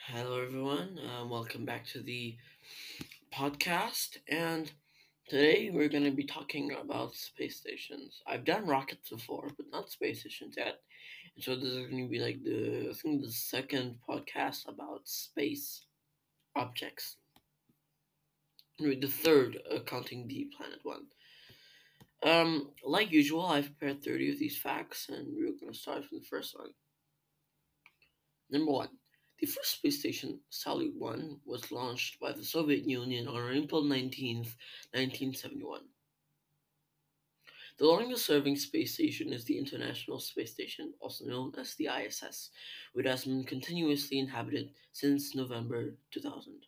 Hello, everyone. Welcome back to the podcast. And today we're going to be talking about space stations. I've done rockets before, but not space stations yet. And so this is going to be like the second podcast about space objects. The third, counting the planet one. Like usual, I've prepared 30 of these facts, and we're going to start from the first one. Number one, the first space station, Salyut 1, was launched by the Soviet Union on April 19th, 1971. The longest serving space station is the International Space Station, also known as the ISS, which has been continuously inhabited since November 2000.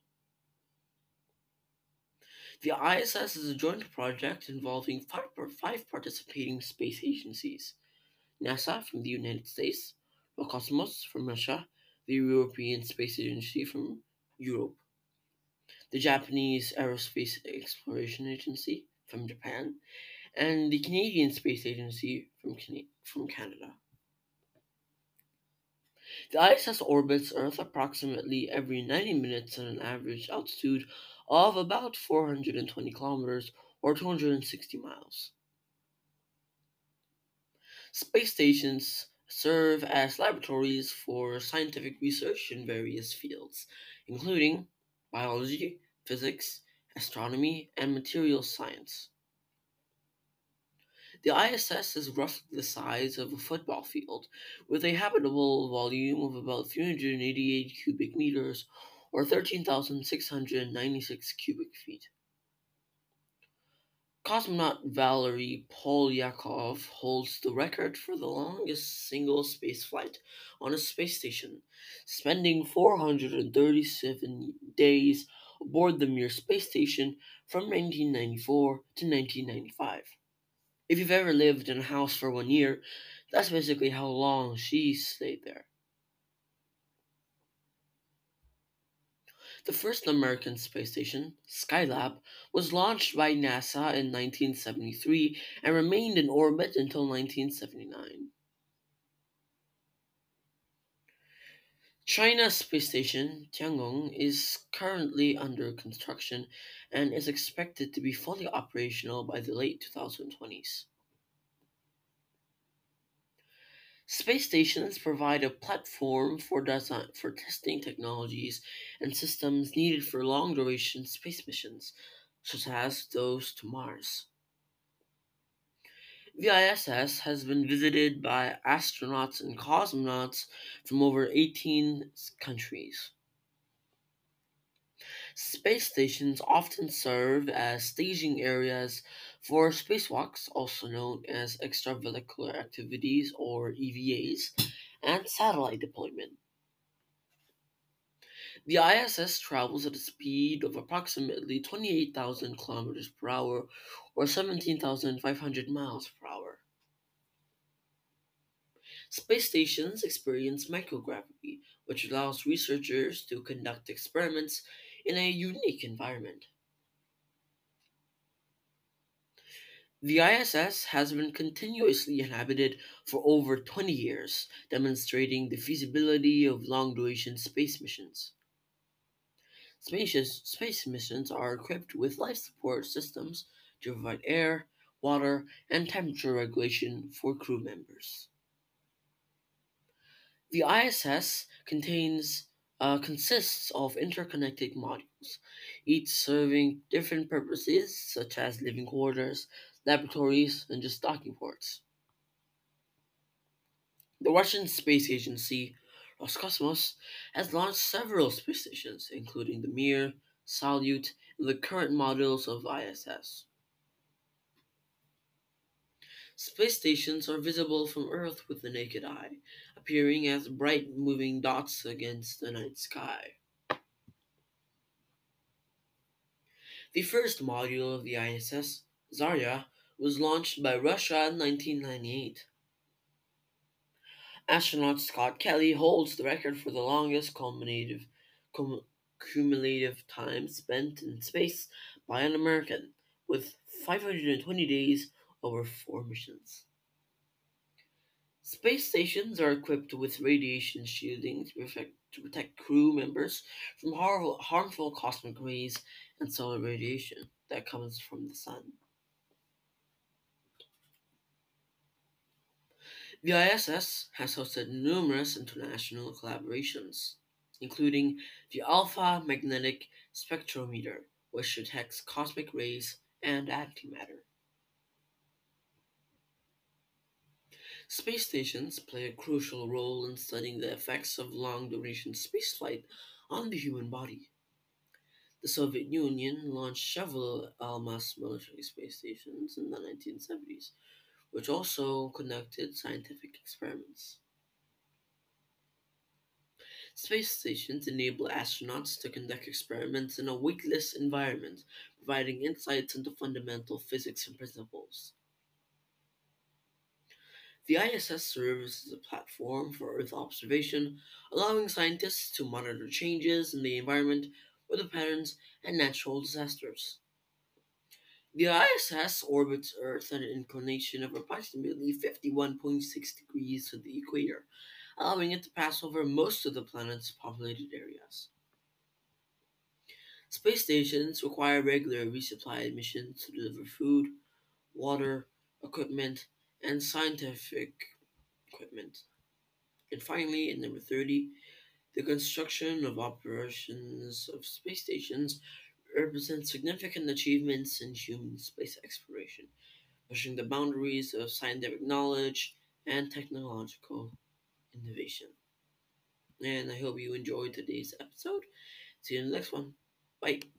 The ISS is a joint project involving five participating space agencies: NASA from the United States, Roscosmos from Russia, the European Space Agency from Europe, the Japanese Aerospace Exploration Agency from Japan, and the Canadian Space Agency from Canada. The ISS orbits Earth approximately every 90 minutes at an average altitude of about 420 kilometers or 260 miles. Space stations serve as laboratories for scientific research in various fields, including biology, physics, astronomy, and materials science. The ISS is roughly the size of a football field, with a habitable volume of about 388 cubic meters or 13,696 cubic feet. Cosmonaut Valery Polyakov holds the record for the longest single spaceflight on a space station, spending 437 days aboard the Mir space station from 1994 to 1995. If you've ever lived in a house for 1 year, that's basically how long she stayed there. The first American space station, Skylab, was launched by NASA in 1973 and remained in orbit until 1979. China's space station, Tiangong, is currently under construction and is expected to be fully operational by the late 2020s. Space stations provide a platform for testing technologies and systems needed for long duration space missions, such as those to Mars. The ISS has been visited by astronauts and cosmonauts from over 18 countries. Space stations often serve as staging areas for spacewalks, also known as extravehicular activities or EVAs, and satellite deployment. The ISS travels at a speed of approximately 28,000 kilometers per hour or 17,500 miles per hour. Space stations experience microgravity, which allows researchers to conduct experiments in a unique environment. The ISS has been continuously inhabited for over 20 years, demonstrating the feasibility of long duration space missions. Space missions are equipped with life support systems to provide air, water, and temperature regulation for crew members. The ISS consists of interconnected modules, each serving different purposes such as living quarters, laboratories, and just docking ports. The Russian Space Agency, Roscosmos, has launched several space stations, including the Mir, Salyut, and the current models of ISS. Space stations are visible from Earth with the naked eye, appearing as bright moving dots against the night sky. The first module of the ISS, Zarya, was launched by Russia in 1998. Astronaut Scott Kelly holds the record for the longest cumulative time spent in space by an American, with 520 days over 4 missions. Space stations are equipped with radiation shielding to protect crew members from harmful cosmic rays and solar radiation that comes from the sun. The ISS has hosted numerous international collaborations, including the Alpha Magnetic Spectrometer, which detects cosmic rays and antimatter. Space stations play a crucial role in studying the effects of long duration spaceflight on the human body. The Soviet Union launched several Almaz military space stations in the 1970s, which also conducted scientific experiments. Space stations enable astronauts to conduct experiments in a weightless environment, providing insights into fundamental physics and principles. The ISS serves as a platform for Earth observation, allowing scientists to monitor changes in the environment, weather patterns, and natural disasters. The ISS orbits Earth at an inclination of approximately 51.6 degrees to the equator, allowing it to pass over most of the planet's populated areas. Space stations require regular resupply missions to deliver food, water, equipment, and scientific equipment. And finally, at number 30, the construction of operations of space stations represents significant achievements in human space exploration, pushing the boundaries of scientific knowledge and technological innovation. And I hope you enjoyed today's episode. See you in the next one. Bye.